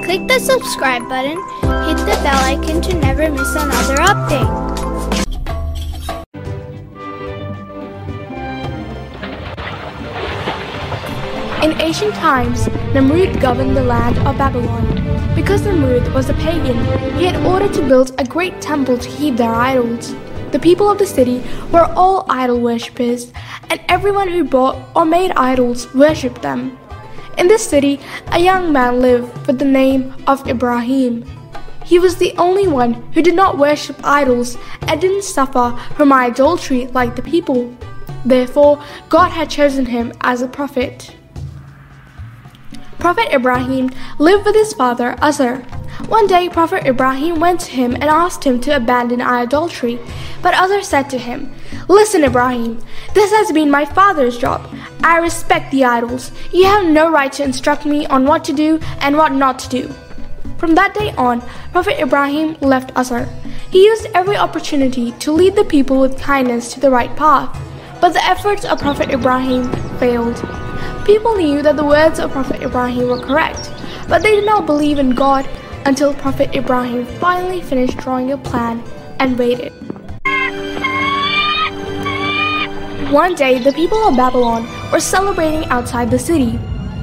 Click the subscribe button, hit the bell icon to never miss another update. In ancient times, Namrud governed the land of Babylon. Because Namrud was a pagan, he had ordered to build a great temple to keep their idols. The people of the city were all idol worshippers, and everyone who bought or made idols worshipped them. In this city, a young man lived with the name of Ibrahim. He was the only one who did not worship idols and didn't suffer from idolatry like the people. Therefore, God had chosen him as a prophet. Prophet Ibrahim lived with his father Azar. One day, Prophet Ibrahim went to him and asked him to abandon idolatry. But Azar said to him, "Listen, Ibrahim, this has been my father's job. I respect the idols. You have no right to instruct me on what to do and what not to do." From that day on, Prophet Ibrahim left Azar. He used every opportunity to lead the people with kindness to the right path. But the efforts of Prophet Ibrahim failed. People knew that the words of Prophet Ibrahim were correct, but they did not believe in God until Prophet Ibrahim finally finished drawing a plan and waited. One day, the people of Babylon were celebrating outside the city.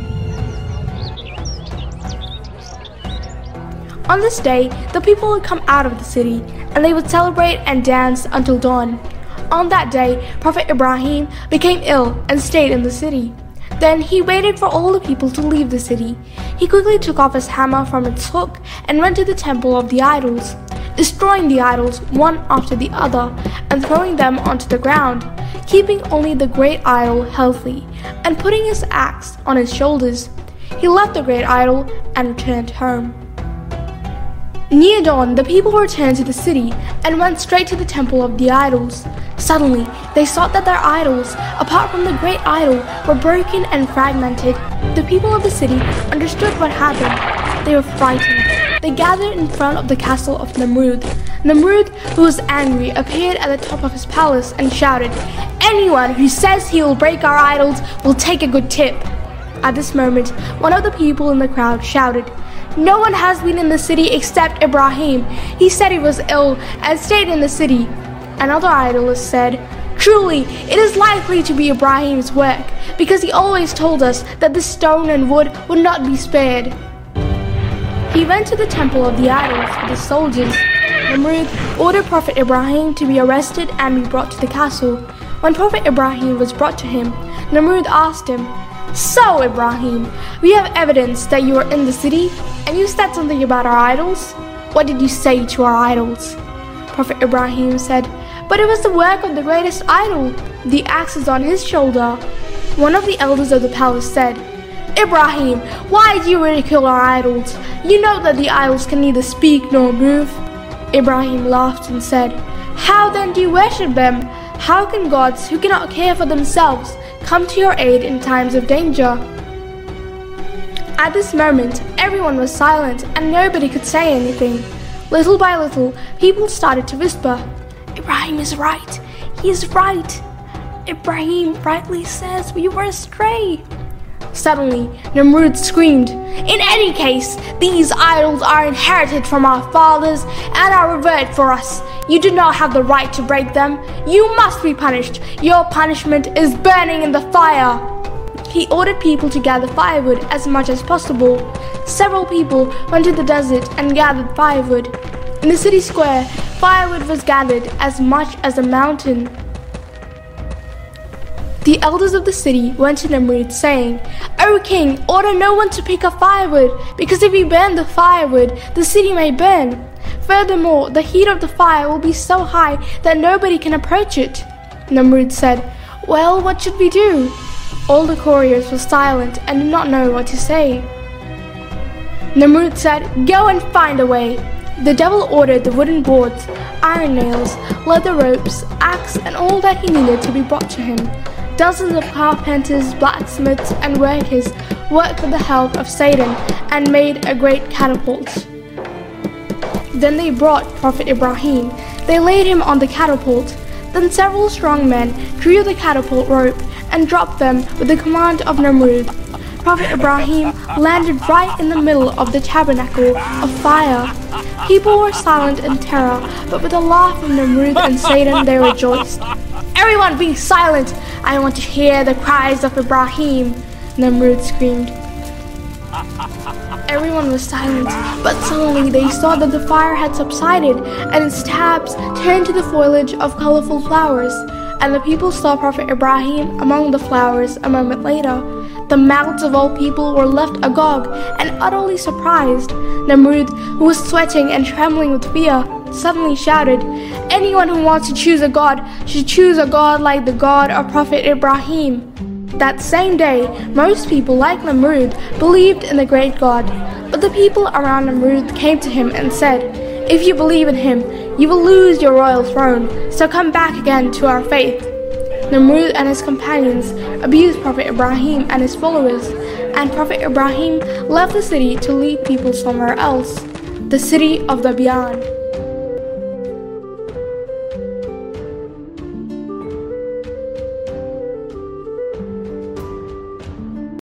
On this day, the people would come out of the city, and they would celebrate and dance until dawn. On that day, Prophet Ibrahim became ill and stayed in the city. Then he waited for all the people to leave the city. He quickly took off his hammer from its hook and went to the temple of the idols, destroying the idols one after the other and throwing them onto the ground, keeping only the great idol healthy and putting his axe on his shoulders. He left the great idol and returned home. Near dawn, the people returned to the city and went straight to the temple of the idols. Suddenly, they saw that their idols, apart from the great idol, were broken and fragmented. The people of the city understood what happened. They were frightened. They gathered in front of the castle of Namrud. Namrud, who was angry, appeared at the top of his palace and shouted, "Anyone who says he will break our idols will take a good tip." At this moment, one of the people in the crowd shouted, "No one has been in the city except Ibrahim. He said he was ill and stayed in the city." Another idolist said, "Truly, it is likely to be Ibrahim's work, because he always told us that the stone and wood would not be spared." He went to the temple of the idols with his soldiers. Namrud ordered Prophet Ibrahim to be arrested and be brought to the castle. When Prophet Ibrahim was brought to him, Namrud asked him, "So, Ibrahim, we have evidence that you are in the city, and you said something about our idols. What did you say to our idols?" Prophet Ibrahim said, "But it was the work of the greatest idol. The axe is on his shoulder." One of the elders of the palace said, "Ibrahim, why do you ridicule our idols? You know that the idols can neither speak nor move." Ibrahim laughed and said, "How then do you worship them? How can gods who cannot care for themselves come to your aid in times of danger?" At this moment, everyone was silent and nobody could say anything. Little by little, people started to whisper, "Ibrahim is right. He is right. Ibrahim rightly says we were astray." Suddenly, Namrud screamed, "In any case, these idols are inherited from our fathers and are revered for us. You do not have the right to break them. You must be punished. Your punishment is burning in the fire." He ordered people to gather firewood as much as possible. Several people went to the desert and gathered firewood. In the city square, firewood was gathered as much as a mountain. The elders of the city went to Namrud saying, "O king, order no one to pick up firewood, because if we burn the firewood, the city may burn. Furthermore, the heat of the fire will be so high that nobody can approach it." Namrud said, "Well, what should we do?" All the couriers were silent and did not know what to say. Namrud said, "Go and find a way." The devil ordered the wooden boards, iron nails, leather ropes, axe, and all that he needed to be brought to him. Dozens of carpenters, blacksmiths, and workers worked with the help of Satan and made a great catapult. Then they brought Prophet Ibrahim. They laid him on the catapult. Then several strong men drew the catapult rope and dropped them with the command of Namrud. Prophet Ibrahim landed right in the middle of the tabernacle of fire. People were silent in terror, but with a laugh from Namrud and Satan they rejoiced. "Everyone be silent! I want to hear the cries of Ibrahim," Namrud screamed. Everyone was silent, but suddenly they saw that the fire had subsided and its tabs turned to the foliage of colorful flowers, and the people saw Prophet Ibrahim among the flowers a moment later. The mouths of all people were left agog and utterly surprised. Namrud, who was sweating and trembling with fear, suddenly shouted, "Anyone who wants to choose a god should choose a god like the god of Prophet Ibrahim." That same day, most people, like Namrud, believed in the great God. But the people around Namrud came to him and said, "If you believe in him, you will lose your royal throne, so come back again to our faith." Namrud and his companions abused Prophet Ibrahim and his followers, and Prophet Ibrahim left the city to lead people somewhere else, the city of Dabian.